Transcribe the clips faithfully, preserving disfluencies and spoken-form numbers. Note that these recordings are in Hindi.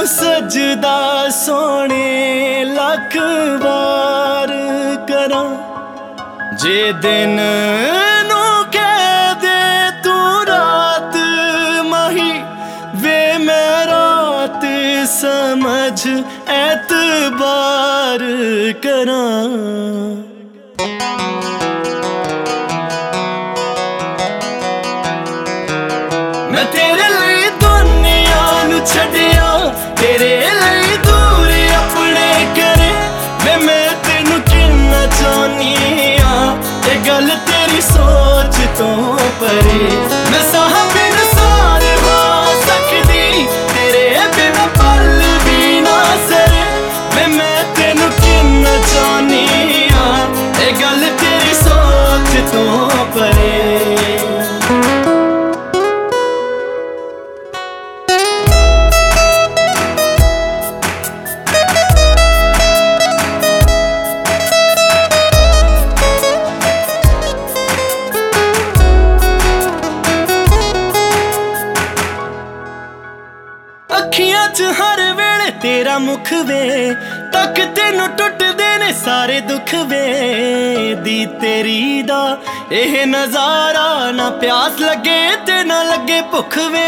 सजदा सोने लख बार करा, जे दिन नू कह दे तू रात माही वे मैं रात समझ एतबार करा। मैं तेरे लिए दुनिया नू छड़िया, तेरे लिए दूर अपने करे, वे मैं तेनू किन्ना चाहनी आ, ये गल तेरी सोच तो परे। मैं साह बिन सारे वा सकदी, तेरे बिना पल भी ना सरे, वे मैं तेनू किन्ना चाहनी आ, ये गल तेरी सोच तो परे। अखियां च हर वेले तेरा मुख वे, तक तेनू टुटदे ने सारे दुख वे, दी तेरी दा एह नजारा, ना प्यास लगे ते ना लगे भुख वे।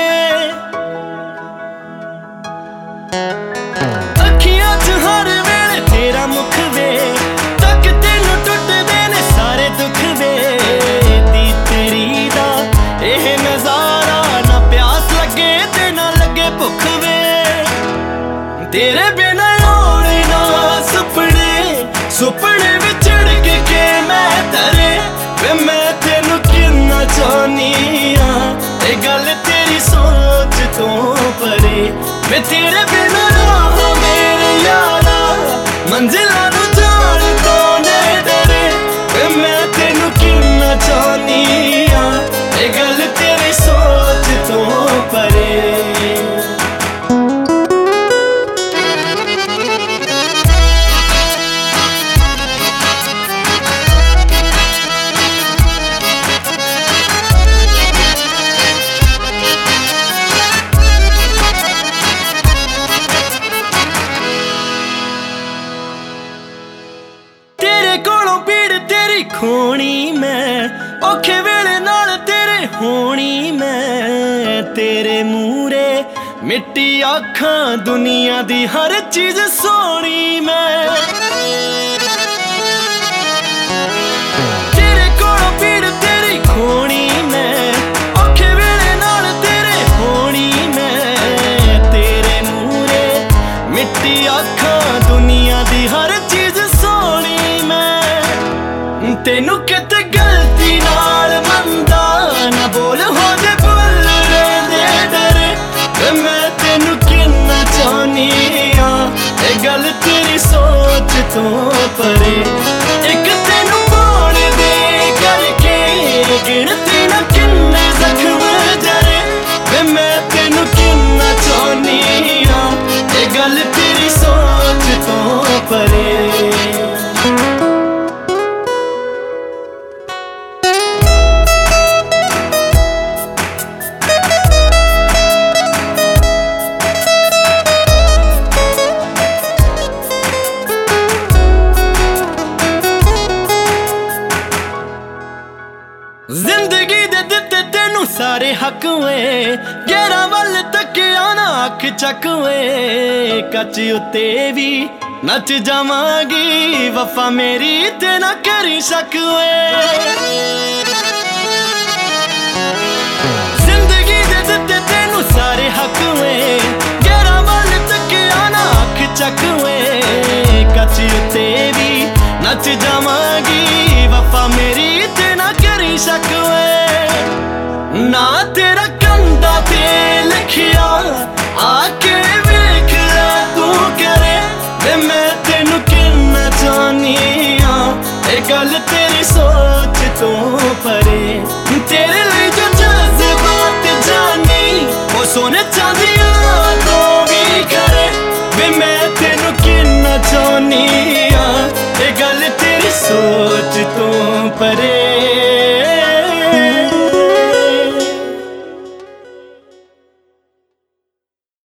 अखियां च हर वेले तेरा मुख वे, तक तेनू टुटदे ने सारे दुख वे, दी तेरी दा एह नजारा, ना प्यास लगे ते ना लगे भुख वे। तेरे बिना होने ना सुपने, सुपने विचड़ के, के मैं तरे, वे मैं तेनू किन्ना चाहनी आ, ये गल तेरी सोच तो परे। वे तेरे बिना राह मेरे यारा, मंजिला नू जान तो ने डरे, वे मैं तेनू किन्ना चाहनी आ, ये गल तेरी सोच तो परे। खोनी मैं औखे वेले नाल तेरे होनी मैं, तेरे मूरे मिट्टी आखां दुनिया दी हर चीज सोनी मैं। तेरे कोलों पीड़ तेरी खोनी मैं, औखे वेले नाल तेरे होनी मैं, तेरे मूरे मिट्टी आखां दुनिया दी हर चीज सोनी मैं। तेनू किते गलती नाल मंदा ना बोल हो जे बोल दे डरे, मैं तेनू किन्ना चाहनी आ, ये गल तेरी सोच तो परे। एक तेनू पाने दे करके गिनती ना किन्ने जख्म जरे, वे मैं तेनू किन्ना चाहनी आ, ये गल तेरी सोच तो परे। जिंदगी दे दिते तेनू सारे हक वे, गैरा वल तकिया ना अख चक वे, कच उत्ते भी नच जावांगी, वफा मेरी ते ना करी शक वे। जिंदगी दे दिते तेनू सारे हक वे, गैरा वल तकिया ना अख चक वे, कच उत्ते भी नच जावांगी, वफा मेरी ते ना करी शक वे। ना तेरा कंधा ते लिखिया आके वेख ले तू करे, वे मैं तेनू किन्ना चाहनी आ, ये गल तेरी सोच तो परे। तेरे लिए जो जज्बात जानी, वो सोने चांदिया तो भी करे, वे मैं तेनू किन्ना चाहनी आ, ये गल तेरी सोच तो परे।